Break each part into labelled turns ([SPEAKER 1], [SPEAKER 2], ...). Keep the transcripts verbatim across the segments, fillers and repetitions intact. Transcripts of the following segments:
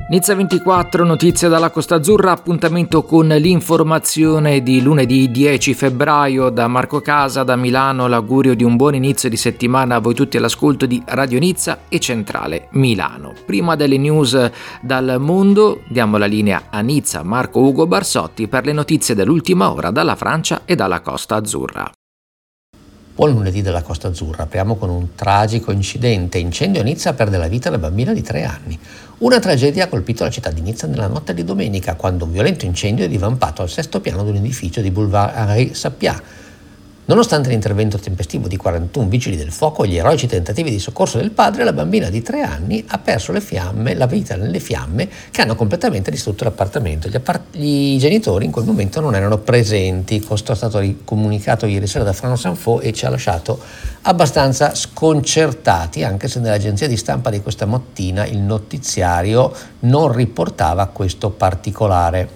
[SPEAKER 1] Nizza ventiquattro, notizie dalla Costa Azzurra, appuntamento con l'informazione di lunedì dieci febbraio. Da Marco Casa, da Milano, l'augurio di un buon inizio di settimana a voi tutti all'ascolto di Radio Nizza e Centrale Milano. Prima delle news dal mondo, diamo la linea a Nizza, Marco Ugo Barsotti, per le notizie dell'ultima ora dalla Francia e dalla Costa Azzurra.
[SPEAKER 2] Buon lunedì dalla Costa Azzurra. Apriamo con un tragico incidente. Incendio a Nizza, perde la vita una bambina di tre anni. Una tragedia ha colpito la città di Nizza nella notte di domenica, quando un violento incendio è divampato al sesto piano di un edificio di Boulevard Henri Sappiat. Nonostante l'intervento tempestivo di quarantuno vigili del fuoco e gli eroici tentativi di soccorso del padre, la bambina di tre anni ha perso le fiamme, la vita nelle fiamme che hanno completamente distrutto l'appartamento. Gli, appart- gli genitori in quel momento non erano presenti. Questo è stato comunicato ieri sera da France Info e ci ha lasciato abbastanza sconcertati, anche se nell'agenzia di stampa di questa mattina il notiziario non riportava questo particolare.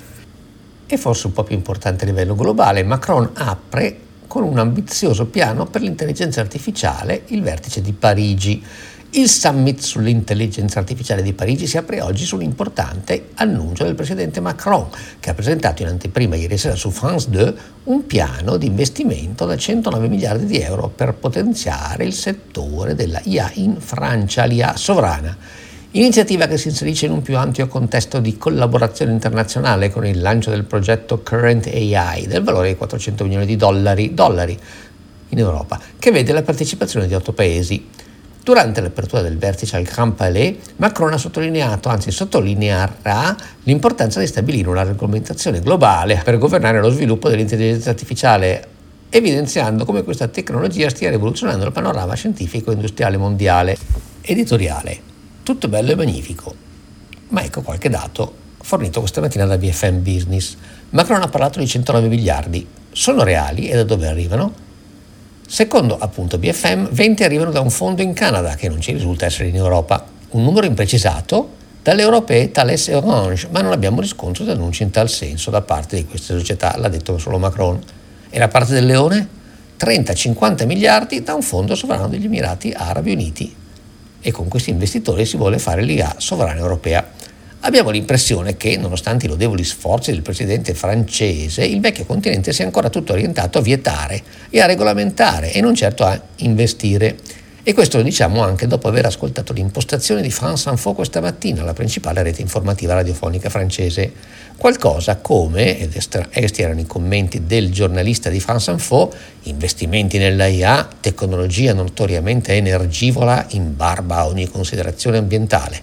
[SPEAKER 2] E forse un po' più importante a livello globale, Macron apre con un ambizioso piano per l'intelligenza artificiale il vertice di Parigi. Il summit sull'intelligenza artificiale di Parigi si apre oggi su un importante annuncio del presidente Macron, che ha presentato in anteprima ieri sera su France due un piano di investimento da centonove miliardi di euro per potenziare il settore della I A in Francia, l'I A sovrana. Iniziativa che si inserisce in un più ampio contesto di collaborazione internazionale con il lancio del progetto Current A I del valore di quattrocento milioni di dollari, dollari in Europa, che vede la partecipazione di otto paesi. Durante l'apertura del vertice al Grand Palais, Macron ha sottolineato, anzi sottolineerà, l'importanza di stabilire una regolamentazione globale per governare lo sviluppo dell'intelligenza artificiale, evidenziando come questa tecnologia stia rivoluzionando il panorama scientifico e industriale mondiale. Editoriale. Tutto bello e magnifico, ma ecco qualche dato fornito questa mattina da B F M Business. Macron ha parlato di centonove miliardi, sono reali e da dove arrivano? Secondo appunto B F M, venti arrivano da un fondo in Canada che non ci risulta essere in Europa, un numero imprecisato dalle europee Thales e Orange, ma non abbiamo riscontro di annunci in tal senso da parte di queste società, l'ha detto solo Macron. E la parte del leone? trenta cinquanta miliardi da un fondo sovrano degli Emirati Arabi Uniti. E con questi investitori si vuole fare l'I A sovrana europea. Abbiamo l'impressione che, nonostante i lodevoli sforzi del presidente francese, il vecchio continente sia ancora tutto orientato a vietare e a regolamentare e non certo a investire. E questo lo diciamo anche dopo aver ascoltato l'impostazione di France Info questa mattina, la principale rete informativa radiofonica francese. Qualcosa come, ed questi erano i commenti del giornalista di France Info, investimenti nella I A, tecnologia notoriamente energivola in barba a ogni considerazione ambientale.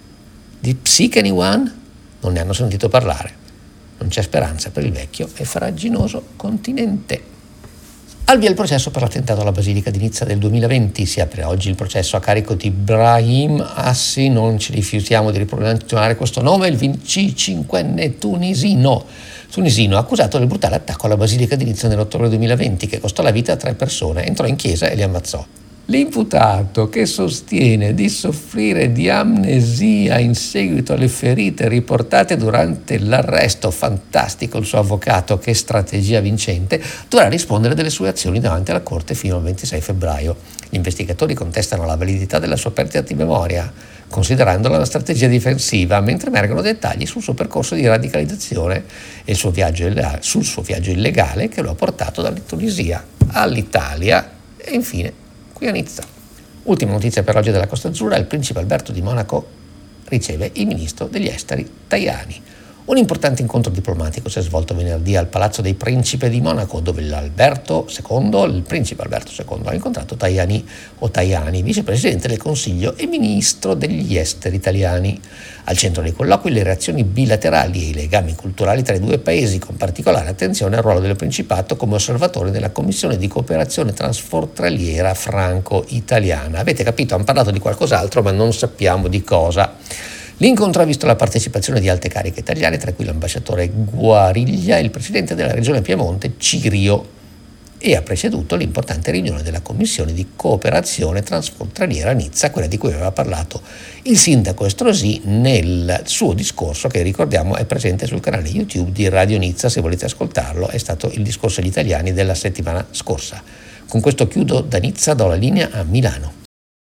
[SPEAKER 2] Di Psyche Anyone? Non ne hanno sentito parlare. Non c'è speranza per il vecchio e farraginoso continente. Al via il processo per l'attentato alla Basilica di Nizza del duemilaventi. Si apre oggi il processo a carico di Brahim Assi, non ci rifiutiamo di ripronunciare questo nome, il venticinquenne tunisino, tunisino accusato del brutale attacco alla Basilica di Nizza nell'ottobre duemilaventi che costò la vita a tre persone, entrò in chiesa e li ammazzò. L'imputato, che sostiene di soffrire di amnesia in seguito alle ferite riportate durante l'arresto, fantastico il suo avvocato, che strategia vincente, dovrà rispondere delle sue azioni davanti alla Corte fino al ventisei febbraio. Gli investigatori contestano la validità della sua perdita di memoria, considerandola una strategia difensiva, mentre emergono dettagli sul suo percorso di radicalizzazione e il suo viaggio illegale, sul suo viaggio illegale che lo ha portato dalla Tunisia all'Italia e infine qui a Nizza. Ultima notizia per oggi della Costa Azzurra: il principe Alberto di Monaco riceve il ministro degli esteri Tajani. Un importante incontro diplomatico si è svolto venerdì al Palazzo dei Principi di Monaco, dove l'Alberto secondo, il principe Alberto secondo, ha incontrato Tajani o Tajani, vicepresidente del Consiglio e ministro degli esteri italiani. Al centro dei colloqui le relazioni bilaterali e i legami culturali tra i due paesi, con particolare attenzione al ruolo del Principato come osservatore della Commissione di cooperazione transfrontaliera franco-italiana. Avete capito, hanno parlato di qualcos'altro, ma non sappiamo di cosa. L'incontro ha visto la partecipazione di alte cariche italiane, tra cui l'ambasciatore Guariglia e il presidente della regione Piemonte Cirio, e ha preceduto l'importante riunione della Commissione di cooperazione transfrontaliera a Nizza, quella di cui aveva parlato il sindaco Estrosi nel suo discorso, che ricordiamo è presente sul canale YouTube di Radio Nizza. Se volete ascoltarlo, è stato il discorso agli italiani della settimana scorsa. Con questo chiudo da Nizza, do la linea a Milano.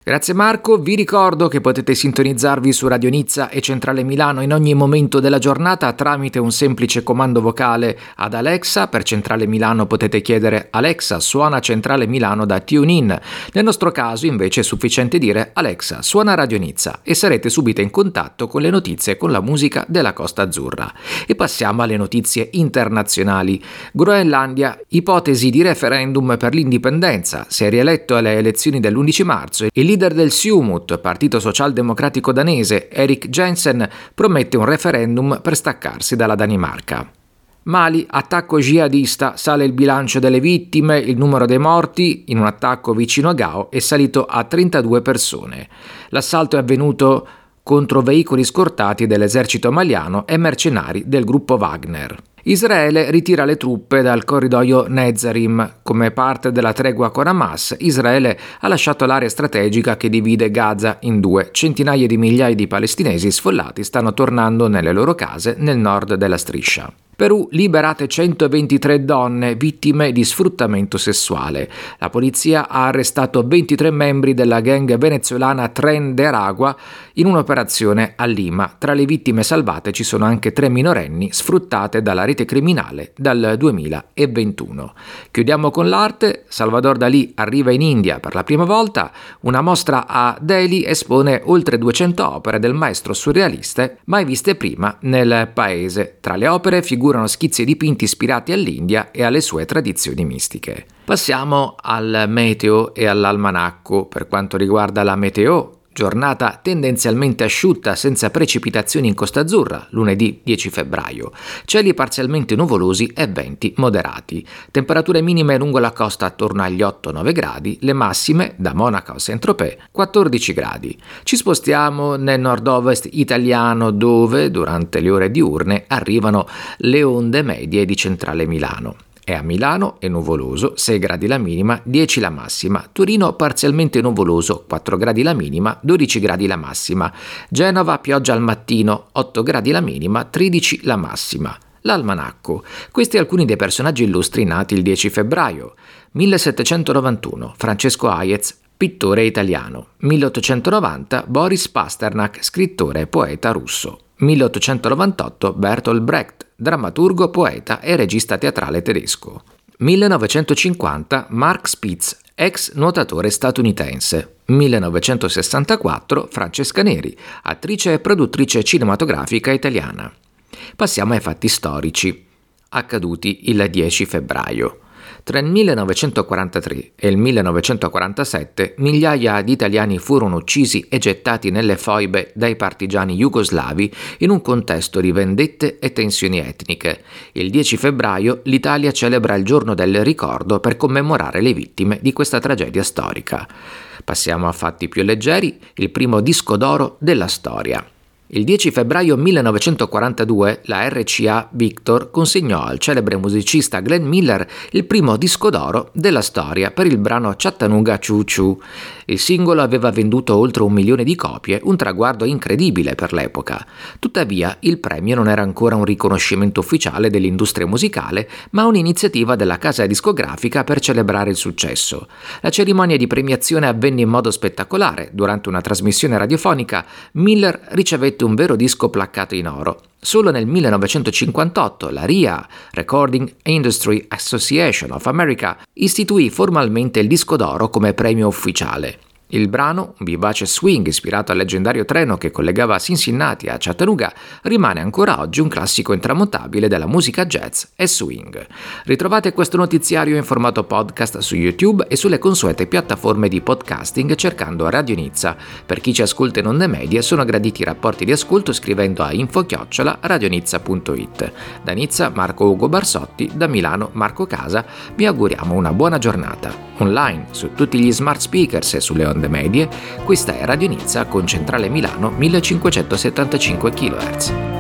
[SPEAKER 1] Grazie Marco, vi ricordo che potete sintonizzarvi su Radio Nizza e Centrale Milano in ogni momento della giornata tramite un semplice comando vocale ad Alexa. Per Centrale Milano potete chiedere Alexa, suona Centrale Milano da TuneIn. Nel nostro caso invece è sufficiente dire Alexa, suona Radio Nizza e sarete subito in contatto con le notizie e con la musica della Costa Azzurra. E passiamo alle notizie internazionali. Groenlandia, ipotesi di referendum per l'indipendenza. Si è rieletto alle elezioni dell'undici marzo e il leader del Siumut, partito socialdemocratico danese, Erik Jensen, promette un referendum per staccarsi dalla Danimarca. Mali, attacco jihadista, sale il bilancio delle vittime, il numero dei morti in un attacco vicino a Gao è salito a trentadue persone. L'assalto è avvenuto contro veicoli scortati dell'esercito maliano e mercenari del gruppo Wagner. Israele ritira le truppe dal corridoio Netzarim. Come parte della tregua con Hamas, Israele ha lasciato l'area strategica che divide Gaza in due. Centinaia di migliaia di palestinesi sfollati stanno tornando nelle loro case nel nord della striscia. Perù, liberate centoventitré donne vittime di sfruttamento sessuale. La polizia ha arrestato ventitré membri della gang venezuelana Tren de Aragua in un'operazione a Lima. Tra le vittime salvate ci sono anche tre minorenni sfruttate dalla rete criminale dal duemilaventuno. Chiudiamo con l'arte. Salvador Dalì arriva in India per la prima volta. Una mostra a Delhi espone oltre duecento opere del maestro surrealista mai viste prima nel paese. Tra le opere figurano schizzi e dipinti ispirati all'India e alle sue tradizioni mistiche. Passiamo al meteo e all'almanacco. Per quanto riguarda la meteo, giornata tendenzialmente asciutta senza precipitazioni in Costa Azzurra, lunedì dieci febbraio. Cieli parzialmente nuvolosi e venti moderati. Temperature minime lungo la costa attorno agli otto nove gradi, le massime da Monaco a Saint-Tropez quattordici gradi. Ci spostiamo nel nord-ovest italiano dove, durante le ore diurne, arrivano le onde medie di centrale Milano. E a Milano è nuvoloso, sei gradi la minima, dieci la massima. Torino parzialmente nuvoloso, quattro gradi la minima, dodici gradi la massima. Genova pioggia al mattino, otto gradi la minima, tredici la massima. L'almanacco. Questi alcuni dei personaggi illustri nati il dieci febbraio. millesettecentonovantuno, Francesco Hayez, pittore italiano. milleottocentonovanta, Boris Pasternak, scrittore e poeta russo. milleottocentonovantotto, Bertolt Brecht, drammaturgo, poeta e regista teatrale tedesco. millenovecentocinquanta, Mark Spitz, ex nuotatore statunitense. millenovecentosessantaquattro, Francesca Neri, attrice e produttrice cinematografica italiana. Passiamo ai fatti storici, accaduti il dieci febbraio. Tra il millenovecentoquarantatré e il millenovecentoquarantasette migliaia di italiani furono uccisi e gettati nelle foibe dai partigiani jugoslavi in un contesto di vendette e tensioni etniche. Il dieci febbraio l'Italia celebra il giorno del ricordo per commemorare le vittime di questa tragedia storica. Passiamo a fatti più leggeri, il primo disco d'oro della storia. Il dieci febbraio millenovecentoquarantadue la R C A Victor consegnò al celebre musicista Glenn Miller il primo disco d'oro della storia per il brano Chattanooga Choo Choo. Il singolo aveva venduto oltre un milione di copie, un traguardo incredibile per l'epoca. Tuttavia, il premio non era ancora un riconoscimento ufficiale dell'industria musicale, ma un'iniziativa della casa discografica per celebrare il successo. La cerimonia di premiazione avvenne in modo spettacolare. Durante una trasmissione radiofonica, Miller ricevette un vero disco placcato in oro. Solo nel millenovecentocinquantotto la R I A, Recording Industry Association of America, istituì formalmente il disco d'oro come premio ufficiale. Il brano, un vivace swing ispirato al leggendario treno che collegava Cincinnati a Chattanooga, rimane ancora oggi un classico intramontabile della musica jazz e swing. Ritrovate questo notiziario in formato podcast su YouTube e sulle consuete piattaforme di podcasting cercando Radio Nizza. Per chi ci ascolta in onde medie sono graditi i rapporti di ascolto scrivendo a info chiocciola radionizza punto it. Da Nizza Marco Ugo Barsotti, da Milano Marco Casa, vi auguriamo una buona giornata. Online, su tutti gli smart speakers e sulle onde medie, questa è Radio Nizza con centrale Milano millecinquecentosettantacinque chilohertz.